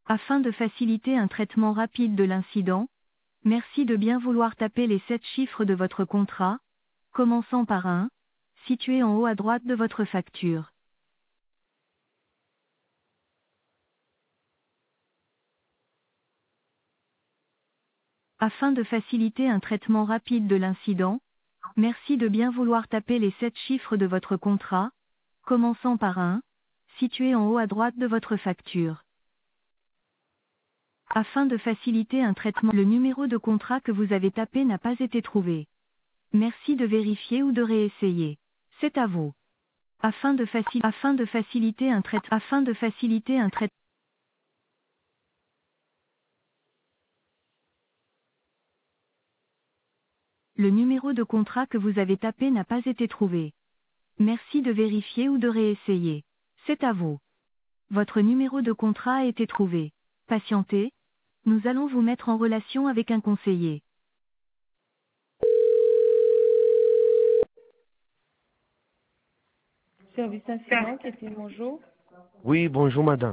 Afin de faciliter un traitement rapide de l'incident, merci de bien vouloir taper les 7 chiffres de votre contrat, commençant par un, situé en haut à droite de votre facture. Afin de faciliter un traitement rapide de l'incident, merci de bien vouloir taper les 7 chiffres de votre contrat, commençant par un, situé en haut à droite de votre facture. Afin de faciliter un traitement, le numéro de contrat que vous avez tapé n'a pas été trouvé. Merci de vérifier ou de réessayer. C'est à vous. Afin de faciliter un traitement, le numéro de contrat que vous avez tapé n'a pas été trouvé. Merci de vérifier ou de réessayer. C'est à vous. Votre numéro de contrat a été trouvé. Patientez. Nous allons vous mettre en relation avec un conseiller. Service incident, Catherine, bonjour. Oui, bonjour madame.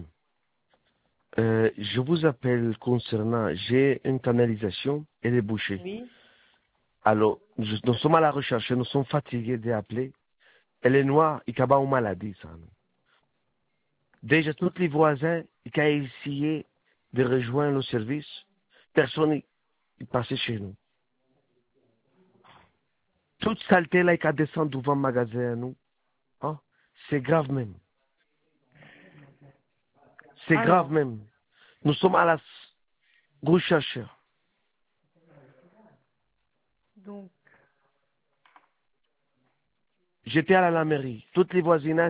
Je vous appelle concernant, j'ai une canalisation, elle est bouchée. Oui. Alors, nous sommes à la recherche, nous sommes fatigués d'appeler. Elle est noire, il y a une maladie, ça. Déjà, tous les voisins, ils ont essayé de rejoindre le service. Personne n'est passé chez nous. Toute saleté là, qui descend devant le magasin à nous, hein, c'est grave même. C'est grave même. Nous sommes à la recherche. Donc, J'étais à la mairie. Toutes les voisinages,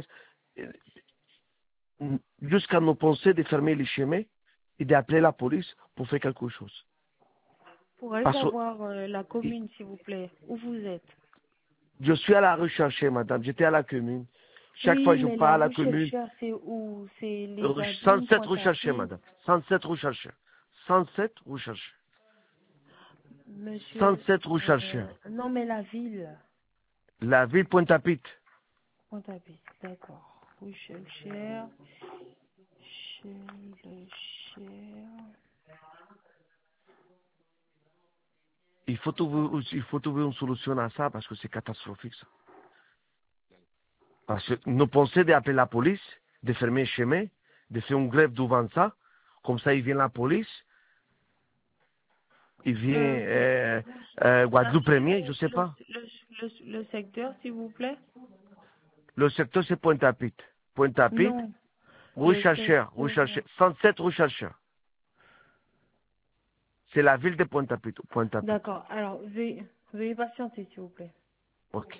jusqu'à nous penser de fermer les chemins et d'appeler la police pour faire quelque chose. pourrais-je Parce que avoir la commune, s'il vous plaît, où vous êtes? je suis à la recherche, madame. J'étais à la commune. Chaque fois Oui, que je mais la parle à la rue commune, Chercheur, c'est où? C'est les Adeline, 107 recherchés, Pointe-à-Pitre. madame. 107 recherchés. 107 recherchés. Monsieur, 107 recherchés. non, mais la ville. La ville Pointe-à-Pitre. Pointe-à-Pitre, d'accord. Rue Chercheur. Il faut trouver une solution à ça parce que c'est catastrophique, ça. Parce que nous pensons d'appeler la police, de fermer le chemin, de faire une grève devant ça. Comme ça, il vient la police. Il vient Guadeloupe premier, je sais pas. Le secteur, s'il vous plaît? Le secteur, c'est Pointe-à-Pitre. Pointe-à-Pitre, Non. Le rechercheur, secteur. 107 rechercheurs. C'est la ville de Pointe-à-Pitre. Pointe-à-Pitre. D'accord. Alors, veuillez patienter, s'il vous plaît. Ok.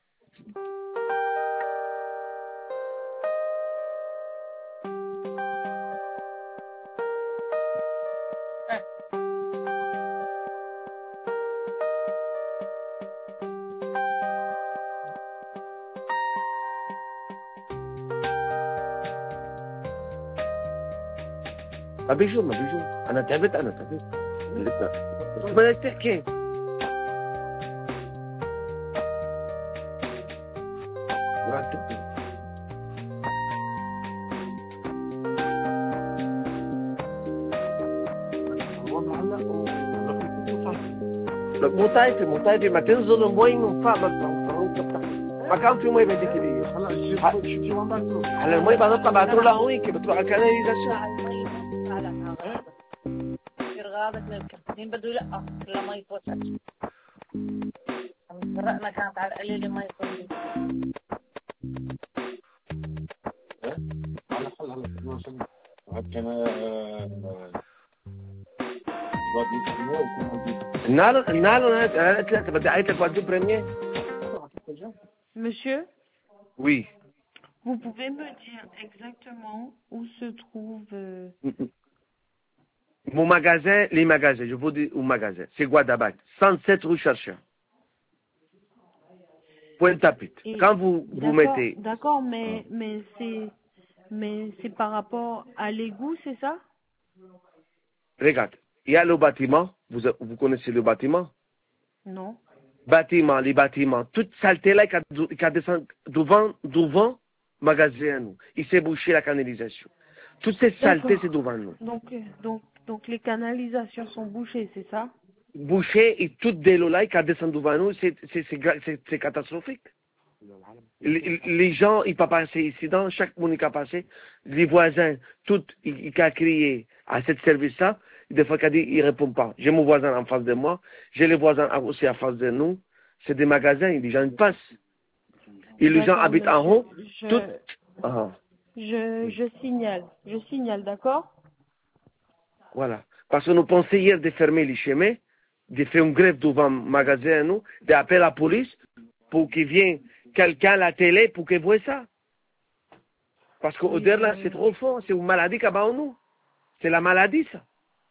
Mabijou. Ana tabit. Balik تحكي. موتايتي ما تنزل موي من فوق ما كان في مي بدك لي على المي بنطلع بعتوا لها وين بتروح على الكناليزاسيون غابت من الكابتن بده لا لا ما يفوتش سرقنا كانت على القليل ما يفوتش Monsieur, Oui. vous pouvez me dire exactement où se trouve... Mon magasin, les magasins, je vous dis un magasin. C'est Guadabac, 107 rue Chercheur. Pointe-à-Pitre. Quand vous mettez... D'accord, mais c'est par rapport à l'égout, c'est ça? Regarde, il y a le bâtiment. Vous connaissez le bâtiment? Non. Les bâtiments. Toute saleté là qui descend devant magasin. Il s'est bouché la canalisation. Toutes ces saletés, D'accord. c'est devant nous. Donc les canalisations sont bouchées, c'est ça? Boucher et toute de l'eau là qui descend devant nous, c'est catastrophique. Les gens, ils peuvent passer ici, dans chaque monde qui a passé, les voisins, tout, ils ont crié à ce service-là, des fois, ils ne répondent pas. J'ai mon voisin en face de moi, j'ai les voisins aussi en face de nous, c'est des magasins, les gens ils passent. Et les gens habitent en haut, tout. Je signale, d'accord? Voilà. Parce que nous pensons hier de fermer les chemins, de faire une grève devant le magasin, nous, d'appeler la police pour qu'il vienne quelqu'un à la télé pour qu'il voie ça. Parce qu'au là, c'est trop fort, c'est une maladie qui en nous. C'est la maladie, ça.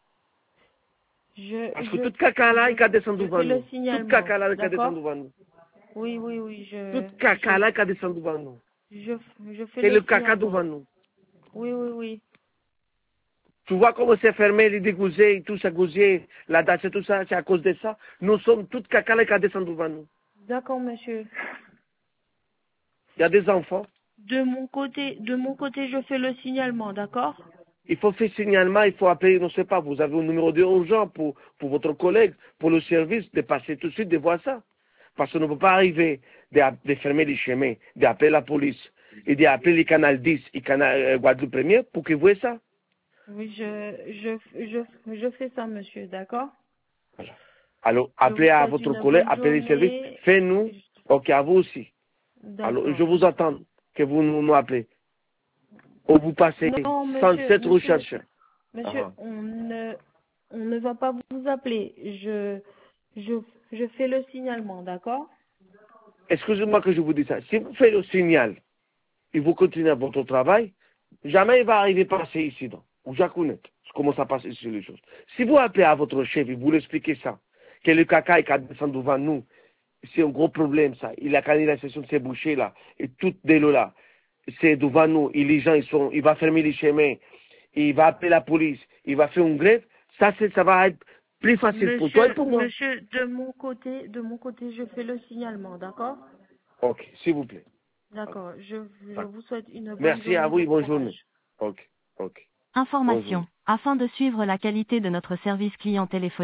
Parce que tout caca là, il descend devant nous. Tout caca là, il descend devant nous. Oui, Tout caca là, il descend devant nous. Je fais C'est le caca signalement. devant nous. Oui. Tu vois comment c'est fermé, les dégousés, tout ça, gousier, la date, tout ça, c'est à cause de ça. Nous sommes tous caca là qui descendent devant nous. D'accord, monsieur. Il y a des enfants. De mon côté, je fais le signalement, d'accord? Il faut faire signalement, il faut appeler, je ne sais pas, vous avez un numéro d'urgence pour votre collègue, pour le service, de passer tout de suite, de voir ça. Parce qu'on ne peut pas arriver de fermer les chemins, d'appeler la police et d'appeler les canal 10 et canal Guadeloupe Premier pour qu'ils voient ça. Oui, je fais ça, monsieur, d'accord? Voilà. Alors, appelez à votre collègue, appelez le service, faites-nous, ok, à vous aussi. Alors, je vous attends que vous nous appelez. Ou vous passez non, monsieur, 107 recherches. Monsieur, on ne va pas vous appeler. Je fais le signalement, d'accord? Excusez-moi que je vous dis ça. Si vous faites le signal et vous continuez votre travail, jamais il va arriver à passer ici. Ou je connais comment ça passe ici les choses. Si vous appelez à votre chef et vous l'expliquez ça, que le caca est descendu devant nous, c'est un gros problème ça. Il a canalisation de ces bouchées là, et toute de l'eau là, c'est devant nous, et les gens il va fermer les chemins, il va appeler la police, il va faire une grève, ça va être plus facile pour toi et pour moi. Monsieur, de mon côté, je fais le signalement, d'accord? Ok, s'il vous plaît. D'accord, je vous souhaite une bonne Merci journée. à vous et bonne Courage. journée. Ok. Information. Bonjour. Afin de suivre la qualité de notre service client téléphonique,